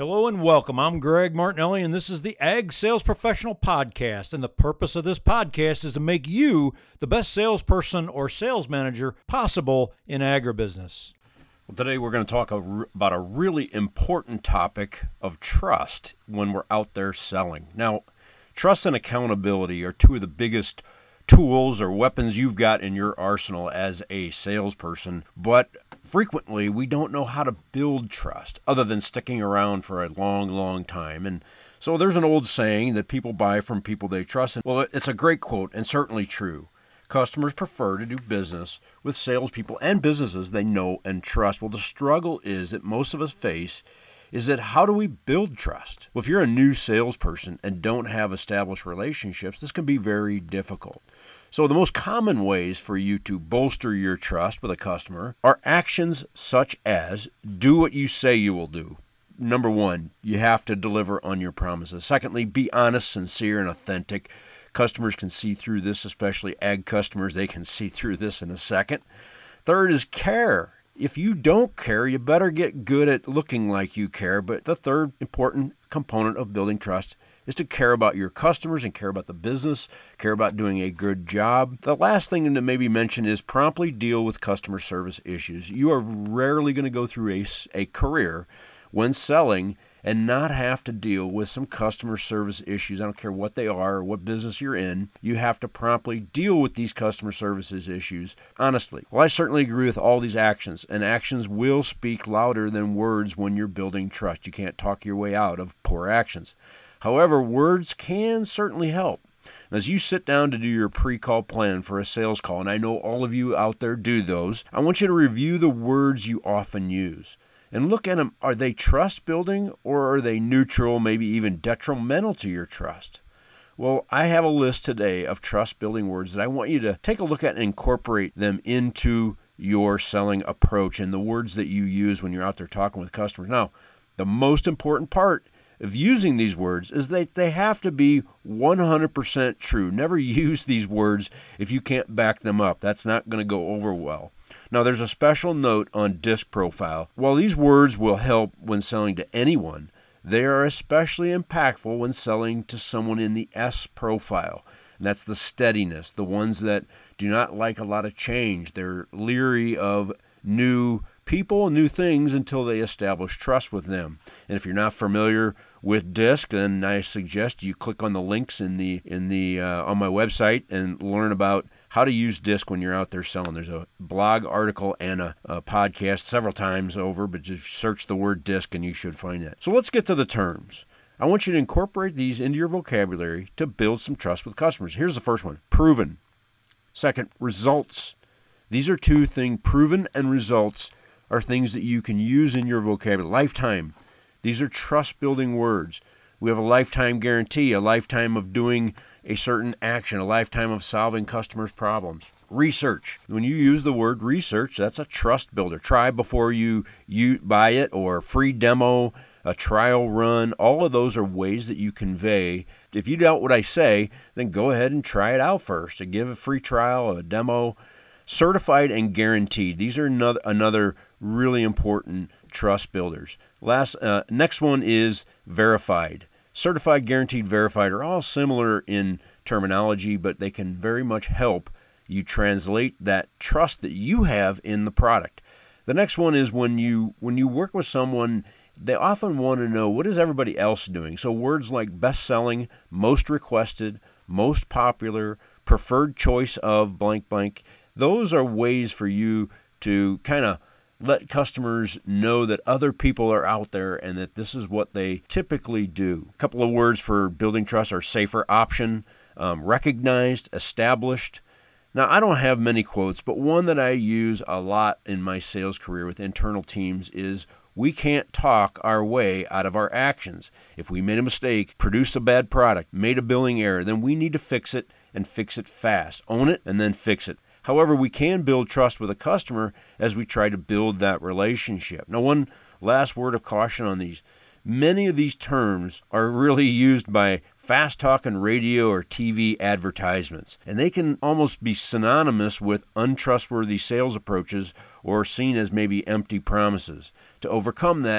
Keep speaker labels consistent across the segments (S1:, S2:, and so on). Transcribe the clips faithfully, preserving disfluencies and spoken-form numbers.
S1: Hello and welcome. I'm Greg Martinelli, and this is the Ag Sales Professional Podcast. And the purpose of this podcast is to make you the best salesperson or sales manager possible in agribusiness.
S2: Well, today we're going to talk a, about a really important topic of trust when we're out there selling. Now, trust and accountability are two of the biggest tools or weapons you've got in your arsenal as a salesperson, but frequently we don't know how to build trust other than sticking around for a long, long time. And so there's an old saying that people buy from people they trust. And, well, it's a great quote and certainly true. Customers prefer to do business with salespeople and businesses they know and trust. Well, the struggle is that most of us face is that how do we build trust? Well, if you're a new salesperson and don't have established relationships, this can be very difficult. So the most common ways for you to bolster your trust with a customer are actions such as do what you say you will do. Number one, you have to deliver on your promises. Secondly, be honest, sincere, and authentic. Customers can see through this, especially ag customers. They can see through this in a second. Third is care. If you don't care, you better get good at looking like you care. But the third important component of building trust is to care about your customers and care about the business, care about doing a good job. The last thing to maybe mention is promptly deal with customer service issues. You are rarely going to go through a, a career when selling and not have to deal with some customer service issues. I don't care what they are or what business you're in. You have to promptly deal with these customer services issues honestly. Well, I certainly agree with all these actions, and actions will speak louder than words when you're building trust. You can't talk your way out of poor actions. However, words can certainly help. As you sit down to do your pre-call plan for a sales call, and I know all of you out there do those, I want you to review the words you often use and look at them. Are they trust building or are they neutral, maybe even detrimental to your trust? Well, I have a list today of trust building words that I want you to take a look at and incorporate them into your selling approach and the words that you use when you're out there talking with customers. Now, the most important part of using these words is that they have to be one hundred percent true. Never use these words if you can't back them up. That's not going to go over well. Now, there's a special note on DISC profile. While these words will help when selling to anyone, they are especially impactful when selling to someone in the S profile. And that's the steadiness, the ones that do not like a lot of change. They're leery of new people and new things until they establish trust with them. And if you're not familiar with DISC, then I suggest you click on the links in the in the uh, on my website and learn about how to use DISC when you're out there selling. There's a blog article and a, a podcast several times over, but just search the word DISC and you should find that. So let's get to the terms. I want you to incorporate these into your vocabulary to build some trust with customers. Here's the first one: proven. Second, results. These are two things. Proven and results are things that you can use in your vocabulary. Lifetime. These are trust-building words. We have a lifetime guarantee, a lifetime of doing a certain action, a lifetime of solving customers' problems. Research. When you use the word research, that's a trust builder. Try before you, you buy it, or free demo, a trial run. All of those are ways that you convey. If you doubt what I say, then go ahead and try it out first and give a free trial, a demo. Certified and guaranteed. These are another, another really important trust builders. Last, uh, next one is verified. Certified, guaranteed, verified are all similar in terminology, but they can very much help you translate that trust that you have in the product. The next one is when you when you work with someone, they often want to know, what is everybody else doing? So words like best-selling, most requested, most popular, preferred choice of blank blank, those are ways for you to kind of let customers know that other people are out there and that this is what they typically do. A couple of words for building trust are safer option, um, recognized, established. Now, I don't have many quotes, but one that I use a lot in my sales career with internal teams is, we can't talk our way out of our actions. If we made a mistake, produced a bad product, made a billing error, then we need to fix it and fix it fast. Own it and then fix it. However, we can build trust with a customer as we try to build that relationship. Now, one last word of caution on these. Many of these terms are really used by fast-talking radio or T V advertisements, and they can almost be synonymous with untrustworthy sales approaches or seen as maybe empty promises. To overcome that,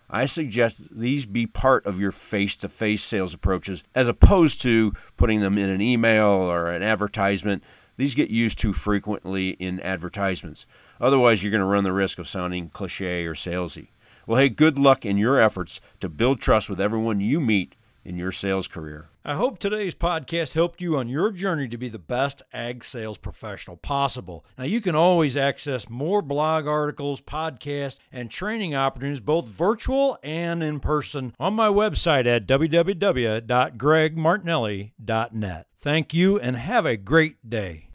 S2: I suggest these be part of your face-to-face sales approaches as opposed to putting them in an email or an advertisement. These get used too frequently in advertisements. Otherwise, you're going to run the risk of sounding cliche or salesy. Well, hey, good luck in your efforts to build trust with everyone you meet in your sales career.
S1: I hope today's podcast helped you on your journey to be the best ag sales professional possible. Now, you can always access more blog articles, podcasts, and training opportunities, both virtual and in person, on my website at w w w dot greg martinelli dot net. Thank you and have a great day.